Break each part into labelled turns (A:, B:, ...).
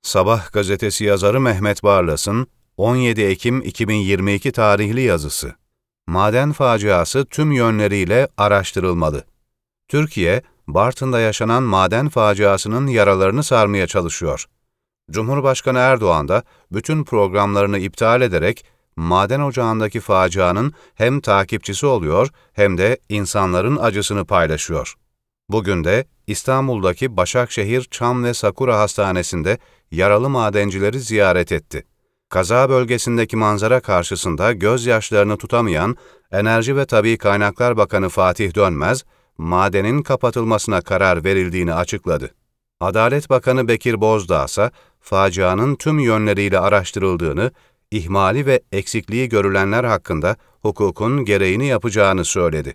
A: Sabah gazetesi yazarı Mehmet Barlas'ın 17 Ekim 2022 tarihli yazısı. Maden faciası tüm yönleriyle araştırılmalı. Türkiye, Bartın'da yaşanan maden faciasının yaralarını sarmaya çalışıyor. Cumhurbaşkanı Erdoğan da bütün programlarını iptal ederek maden ocağındaki facianın hem takipçisi oluyor hem de insanların acısını paylaşıyor. Bugün de İstanbul'daki Başakşehir Çam ve Sakura Hastanesi'nde yaralı madencileri ziyaret etti. Kaza bölgesindeki manzara karşısında gözyaşlarını tutamayan Enerji ve Tabii Kaynaklar Bakanı Fatih Dönmez, madenin kapatılmasına karar verildiğini açıkladı. Adalet Bakanı Bekir Bozdağ ise facianın tüm yönleriyle araştırıldığını, ihmali ve eksikliği görülenler hakkında hukukun gereğini yapacağını söyledi.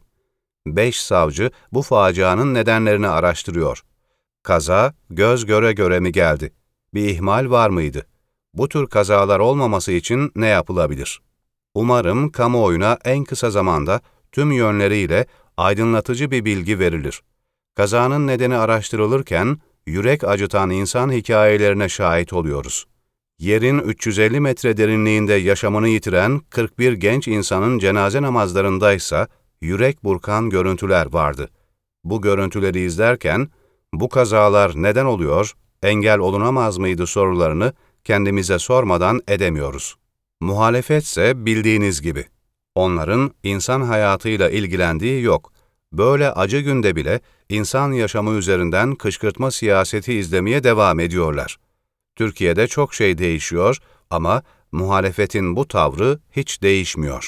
A: 5 savcı bu facianın nedenlerini araştırıyor. Kaza göz göre göre mi geldi? Bir ihmal var mıydı? Bu tür kazalar olmaması için ne yapılabilir? Umarım kamuoyuna en kısa zamanda tüm yönleriyle aydınlatıcı bir bilgi verilir. Kazanın nedeni araştırılırken yürek acıtan insan hikayelerine şahit oluyoruz. Yerin 350 metre derinliğinde yaşamını yitiren 41 genç insanın cenaze namazlarındaysa yürek burkan görüntüler vardı. Bu görüntüleri izlerken bu kazalar neden oluyor, engel olunamaz mıydı sorularını kendimize sormadan edemiyoruz. Muhalefetse bildiğiniz gibi. Onların insan hayatıyla ilgilendiği yok. Böyle acı günde bile insan yaşamı üzerinden kışkırtma siyaseti izlemeye devam ediyorlar. Türkiye'de çok şey değişiyor ama muhalefetin bu tavrı hiç değişmiyor.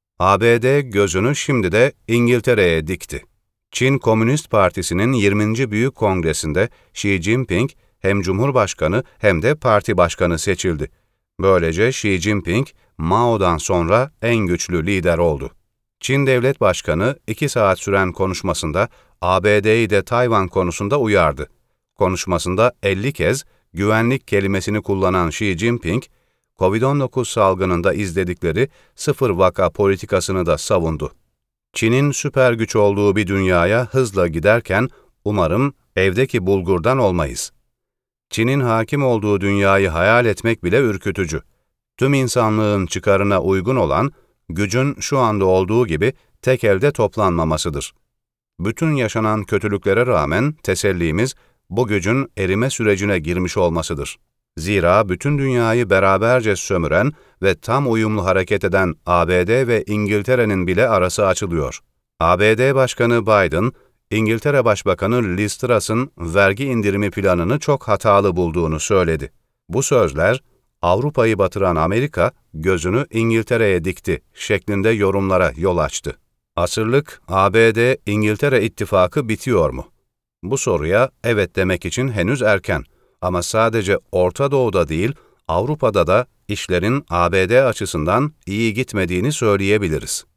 A: ABD gözünü şimdi de İngiltere'ye dikti. Çin Komünist Partisi'nin 20. Büyük Kongresi'nde Xi Jinping hem Cumhurbaşkanı hem de parti başkanı seçildi. Böylece Xi Jinping, Mao'dan sonra en güçlü lider oldu. Çin Devlet Başkanı 2 saat süren konuşmasında ABD'yi de Tayvan konusunda uyardı. Konuşmasında 50 kez güvenlik kelimesini kullanan Xi Jinping, Covid-19 salgınında izledikleri sıfır vaka politikasını da savundu. Çin'in süper güç olduğu bir dünyaya hızla giderken umarım evdeki bulgurdan olmayız. Çin'in hakim olduğu dünyayı hayal etmek bile ürkütücü. Tüm insanlığın çıkarına uygun olan, gücün şu anda olduğu gibi tek elde toplanmamasıdır. Bütün yaşanan kötülüklere rağmen tesellimiz, bu gücün erime sürecine girmiş olmasıdır. Zira bütün dünyayı beraberce sömüren ve tam uyumlu hareket eden ABD ve İngiltere'nin bile arası açılıyor. ABD Başkanı Biden, İngiltere Başbakanı Liz Truss'ın vergi indirimi planını çok hatalı bulduğunu söyledi. Bu sözler, Avrupa'yı batıran Amerika, gözünü İngiltere'ye dikti şeklinde yorumlara yol açtı. Asırlık ABD-İngiltere ittifakı bitiyor mu? Bu soruya evet demek için henüz erken. Ama sadece Orta Doğu'da değil, Avrupa'da da işlerin ABD açısından iyi gitmediğini söyleyebiliriz.